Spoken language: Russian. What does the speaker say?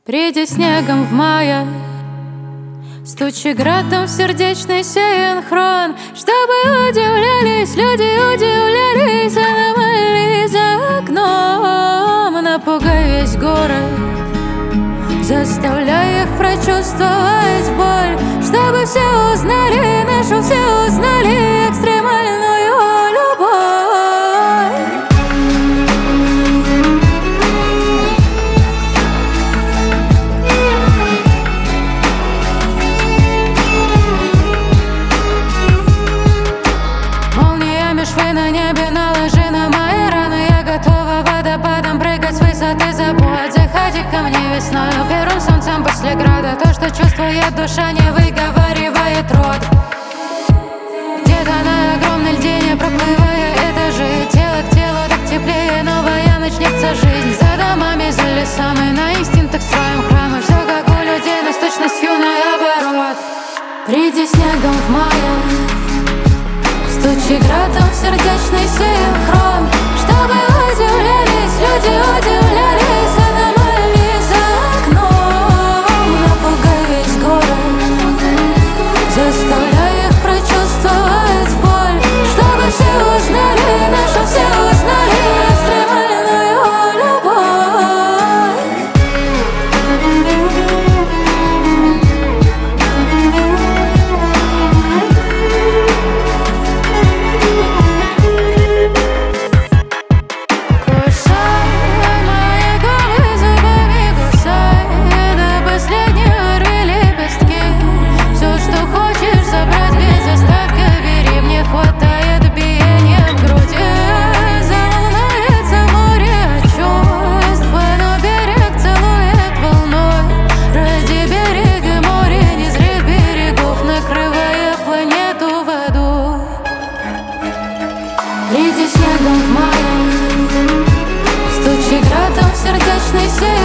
Приди снегом в мае, стучи градом в сердечный синхрон, чтобы удивлялись люди, удивлялись аномалии за окном. Напугай весь город, заставляй их прочувствовать боль, чтобы все узнали нашу, все узнали экстремальную любовь. Молниями швы на небе наложи на мои раны. Я готова водопадом прыгать с высоты забудь. Заходи ко мне весною, первым солнцем после града. То, что чувствует душа, не выговаривает рот. Где-то на огромной льдине проплывая этажи, тело к телу так теплее, новая начнется жизнь. За домами, за лесами, на инстинктах строим храмы. Все как у людей, но с точностью наоборот. Приди снегом в мае, стучи градом в сердечный синхрон, чтобы удивлялись люди, удивлялись аномалии за окном. Напугай весь город, заставляй их прочувствовать боль, чтобы все узнали нашу, все узнали экстремальную любовь. Кусай мои губы зубами, кусай до последнего рви лепестки. Все, что хочешь забрать без остатка, бери, мне хватает биения в груди. Волнуется море от чувств, но берег целует волной. Ради берега море, не зря берегов, накрывая планету водой. Приди снегом в мае, стучи градом в сердечный синхрон,